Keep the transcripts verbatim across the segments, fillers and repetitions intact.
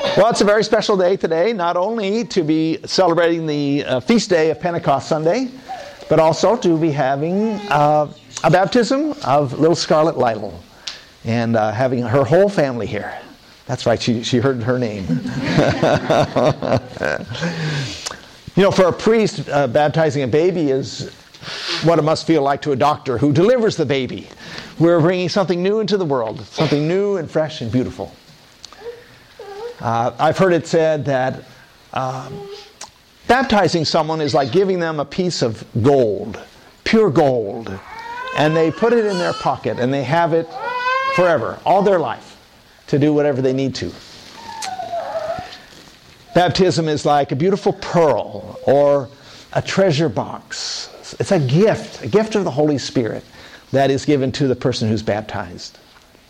Well, it's a very special day today, not only to be celebrating the uh, feast day of Pentecost Sunday, but also to be having uh, a baptism of little Scarlett Lytle, and uh, having her whole family here. That's right, she, she heard her name. You know, for a priest, uh, baptizing a baby is what it must feel like to a doctor who delivers the baby. We're bringing something new into the world, something new and fresh and beautiful. Uh, I've heard it said that uh, baptizing someone is like giving them a piece of gold, pure gold, and they put it in their pocket and they have it forever, all their life, to do whatever they need to. Baptism is like a beautiful pearl or a treasure box. It's a gift, a gift of the Holy Spirit that is given to the person who's baptized.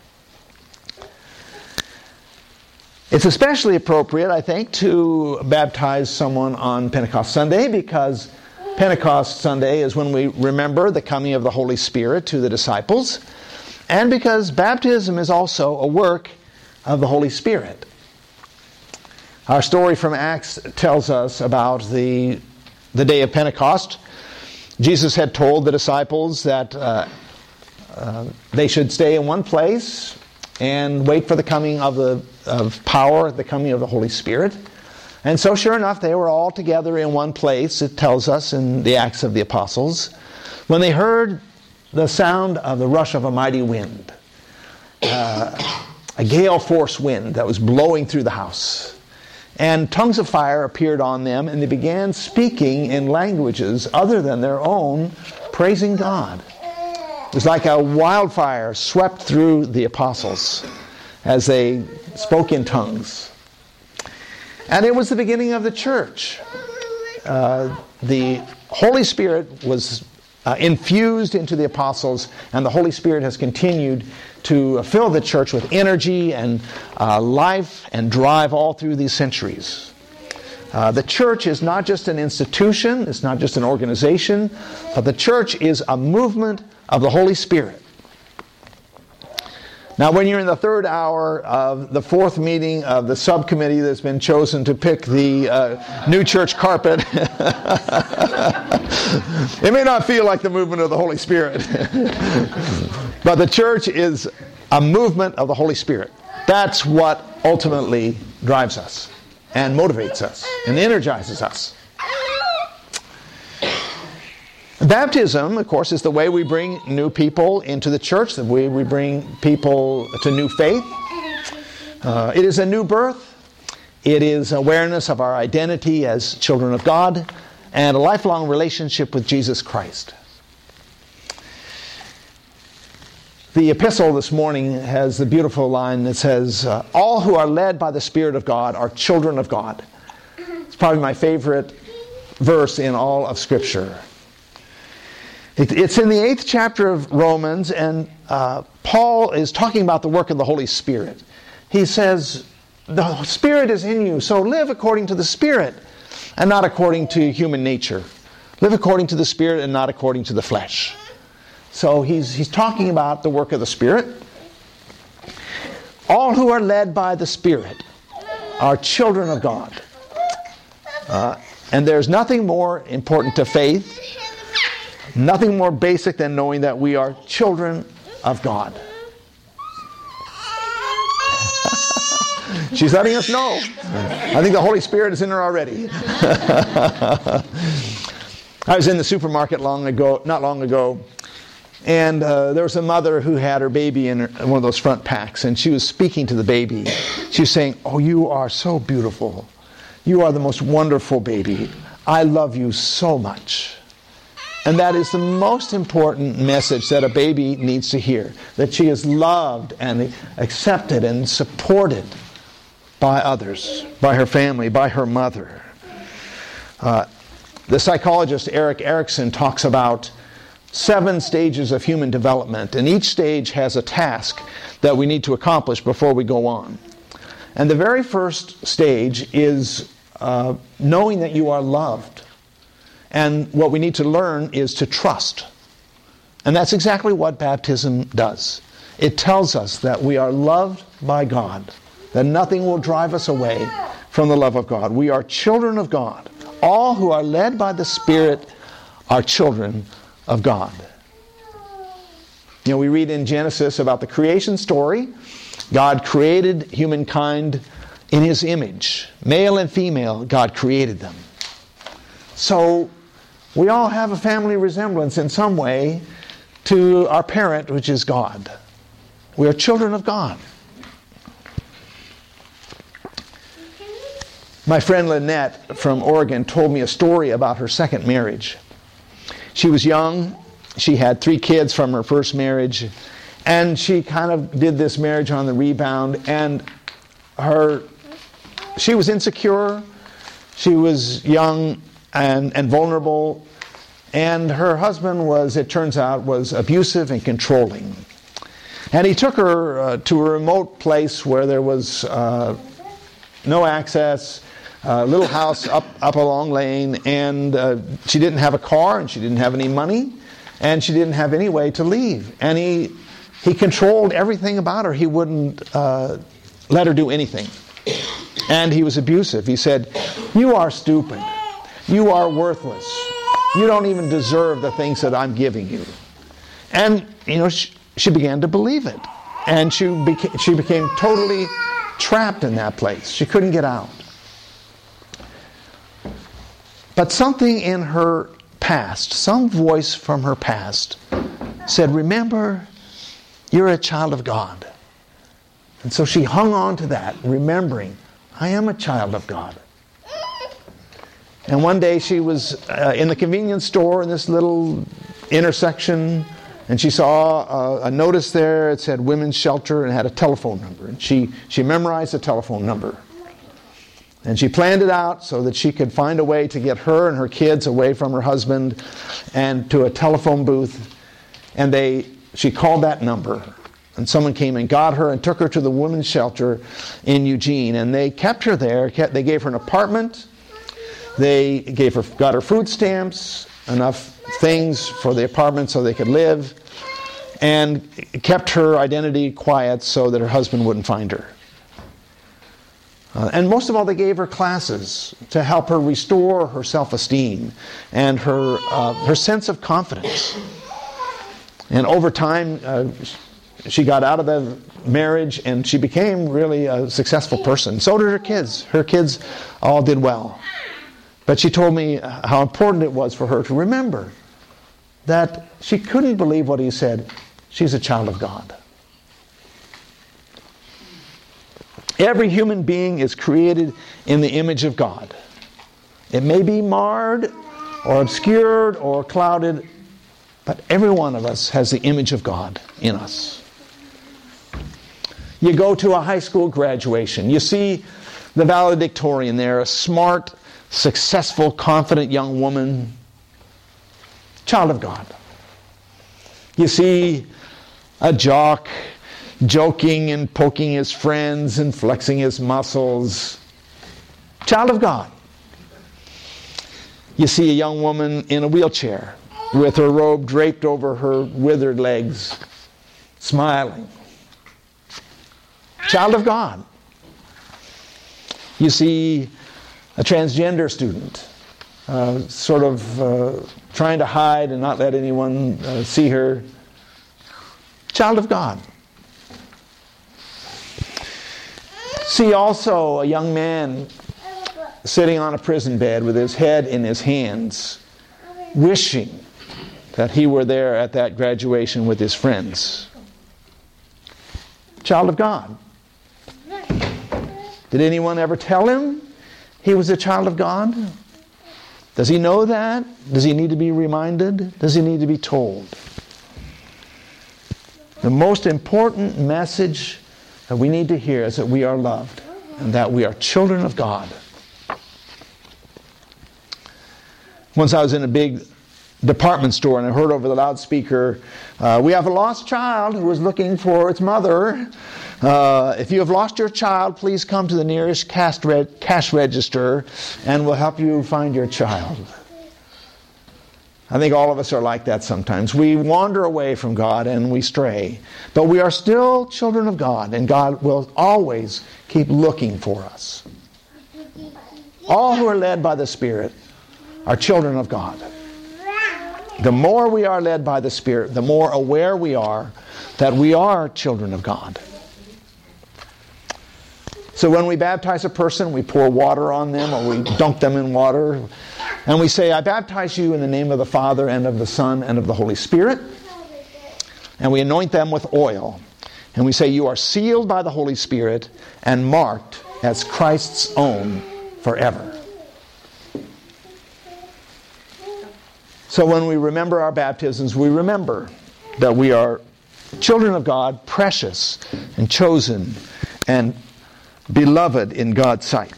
It's especially appropriate, I think, to baptize someone on Pentecost Sunday, because Pentecost Sunday is when we remember the coming of the Holy Spirit to the disciples, and because baptism is also a work of the Holy Spirit. Our story from Acts tells us about the, the day of Pentecost. Jesus had told the disciples that uh, uh, they should stay in one place and wait for the coming of the of power, the coming of the Holy Spirit. And so sure enough, they were all together in one place, it tells us in the Acts of the Apostles, when they heard the sound of the rush of a mighty wind, uh, a gale force wind that was blowing through the house. And tongues of fire appeared on them, and they began speaking in languages other than their own, praising God. It was like a wildfire swept through the apostles as they spoke in tongues. And it was the beginning of the church. Uh, the Holy Spirit was uh, infused into the apostles, and the Holy Spirit has continued to fill the church with energy and uh, life and drive all through these centuries. Uh, the church is not just an institution, it's not just an organization, but the church is a movement of the Holy Spirit. Now, when you're in the third hour of the fourth meeting of the subcommittee that's been chosen to pick the uh, new church carpet, it may not feel like the movement of the Holy Spirit. But the church is a movement of the Holy Spirit. That's what ultimately drives us and motivates us and energizes us. Baptism, of course, is the way we bring new people into the church, the way we bring people to new faith. Uh, it is a new birth. It is awareness of our identity as children of God and a lifelong relationship with Jesus Christ. The epistle this morning has the beautiful line that says, uh, all who are led by the Spirit of God are children of God. It's probably my favorite verse in all of Scripture. It's in the eighth chapter of Romans, and uh, Paul is talking about the work of the Holy Spirit. He says, the Spirit is in you, so live according to the Spirit and not according to human nature. Live according to the Spirit and not according to the flesh. So he's, he's talking about the work of the Spirit. All who are led by the Spirit are children of God. Uh, and there's nothing more important to faith, nothing more basic than knowing that we are children of God. She's letting us know. I think the Holy Spirit is in her already. I was in the supermarket long ago, not long ago, and uh, there was a mother who had her baby in, her, in one of those front packs, and she was speaking to the baby. She was saying, "Oh, you are so beautiful. You are the most wonderful baby. I love you so much." And that is the most important message that a baby needs to hear, that she is loved and accepted and supported by others, by her family, by her mother. Uh, the psychologist Erik Erikson talks about seven stages of human development, and each stage has a task that we need to accomplish before we go on. And the very first stage is uh, knowing that you are loved. And what we need to learn is to trust. And that's exactly what baptism does. It tells us that we are loved by God. that nothing will drive us away from the love of God. We are children of God. All who are led by the Spirit are children of God. You know, we read in Genesis about the creation story. God created humankind in His image. Male and female, God created them. So, we all have a family resemblance in some way to our parent, which is God. We are children of God. My friend Lynette from Oregon told me a story about her second marriage. She was young. She had three kids from her first marriage. And she kind of did this marriage on the rebound. And her, she was insecure. She was young and, and vulnerable. And her husband was, it turns out, was abusive and controlling. And he took her uh, to a remote place where there was uh, no access, a little house up, up a long lane, and uh, she didn't have a car, and she didn't have any money, and she didn't have any way to leave. And he he controlled everything about her. He wouldn't uh, let her do anything. And he was abusive. He said, "You are stupid. You are worthless. You don't even deserve the things that I'm giving you." And, you know, she, she began to believe it. And she beca- she became totally trapped in that place. She couldn't get out. But something in her past, some voice from her past said, "Remember, you're a child of God." And so she hung on to that, remembering, I am a child of God. And one day she was uh, in the convenience store in this little intersection, and she saw a, a notice there. It said women's shelter and had a telephone number. And she, she memorized the telephone number. And she planned it out so that she could find a way to get her and her kids away from her husband and to a telephone booth. And they, she called that number. And someone came and got her and took her to the women's shelter in Eugene. And they kept her there. Kept, they gave her an apartment. They gave her, got her food stamps, enough things for the apartment so they could live, and kept her identity quiet so that her husband wouldn't find her. Uh, and most of all, they gave her classes to help her restore her self-esteem and her uh, her sense of confidence. And over time, uh, she got out of the marriage and she became really a successful person. So did her kids. Her kids all did well. But she told me how important it was for her to remember that she couldn't believe what he said. She's a child of God. Every human being is created in the image of God. It may be marred or obscured or clouded, but every one of us has the image of God in us. You go to a high school graduation. You see the valedictorian there, a smart, successful, confident young woman, child of God. You see a jock joking and poking his friends and flexing his muscles, child of God. You see a young woman in a wheelchair with her robe draped over her withered legs, smiling, child of God. You see a transgender student, uh, sort of uh, trying to hide and not let anyone uh, see her. Child of God. See also a young man sitting on a prison bed with his head in his hands, wishing that he were there at that graduation with his friends. Child of God. Did anyone ever tell him he was a child of God? Does he know that? Does he need to be reminded? Does he need to be told? The most important message that we need to hear is that we are loved and that we are children of God. Once I was in a big department store and I heard over the loudspeaker, uh, we have a lost child who is looking for its mother. Uh, if you have lost your child, please come to the nearest cash, reg- cash register and we'll help you find your child. I think all of us are like that sometimes. We wander away from God and we stray. But we are still children of God, and God will always keep looking for us. All who are led by the Spirit are children of God. The more we are led by the Spirit, the more aware we are that we are children of God. So when we baptize a person, we pour water on them or we dunk them in water. And we say, I baptize you in the name of the Father and of the Son and of the Holy Spirit. And we anoint them with oil. And we say, you are sealed by the Holy Spirit and marked as Christ's own forever. So when we remember our baptisms, we remember that we are children of God, precious and chosen and beloved in God's sight.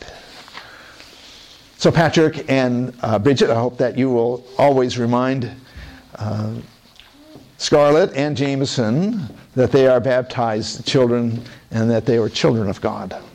So Patrick and uh, Bridget, I hope that you will always remind uh, Scarlett and Jameson that they are baptized children and that they are children of God.